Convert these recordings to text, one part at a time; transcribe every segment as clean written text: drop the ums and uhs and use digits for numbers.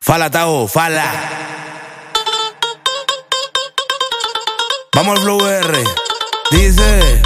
Fala, Tao, fala. Vamos al Flow R. Dice: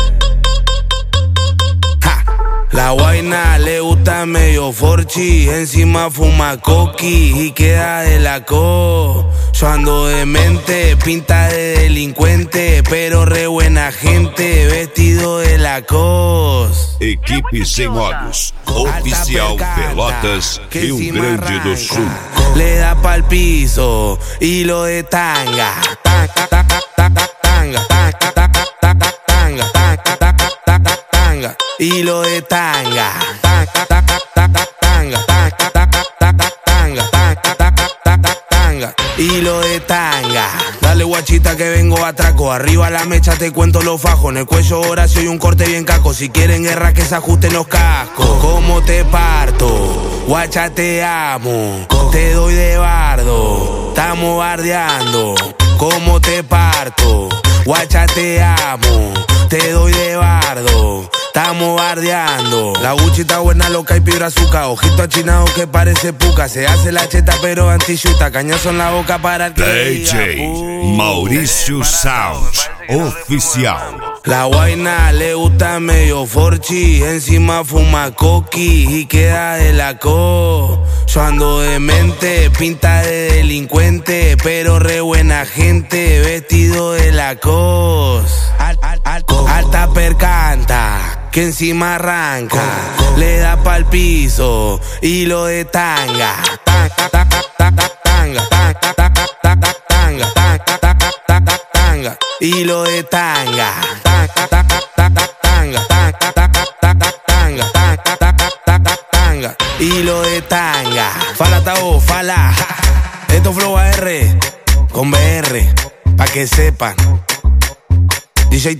ja. La guaina le gusta medio forchi, encima fuma coqui y queda de la co. Yo ando demente, pinta de delincuente, pero re buena gente, vestido de la cos. Equipe Sem Olhos, oficial Pelotas, Rio Grande do Sul. Le da pa'l piso y lo de tanga. Tanga, tanga, tanga, tanga, tanga, tanga, tanga, tanga, y lo de tanga. Tanga, tanga, tanga, tanga, tanga, tanga, tanga, tanga, y lo de tanga. Dale guachita que vengo a atraco. Arriba la mecha te cuento los fajos. En el cuello Horacio y un corte bien caco. Si quieren guerra que se ajusten los cascos. ¿Cómo te parto? Guacha te amo. Te doy de bardo. Estamos bardeando. ¿Cómo te parto? Guacha te amo. Te doy de bardo. Estamos bardeando. La Gucci está buena, loca y pibra azúcar. Ojito achinado que parece puca. Se hace la cheta pero anti-chuta. Cañazo en la boca para el que DJ diga, Mauricio Sounds, oficial. La guaina le gusta medio forchi, encima fuma coqui y queda de la co. Yo ando demente, pinta de delincuente, pero re buena gente, vestido de la cos. Alta percanta, que encima arranca, le da pa'l piso y lo de tanga. Tanga, tanga, tanga, tanga, tanga, tanga, tanga, tanga, tanga, y lo de tanga. Tanga, tanga, tanga, tanga, tanga, tanga, tanga, tanga, tanga, y lo de tanga. Fala, Tao, fala. Esto Flow R con BR, pa' que sepan. DJ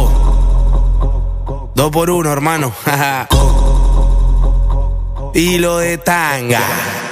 Tao, 2x1, hermano. Y lo de tanga.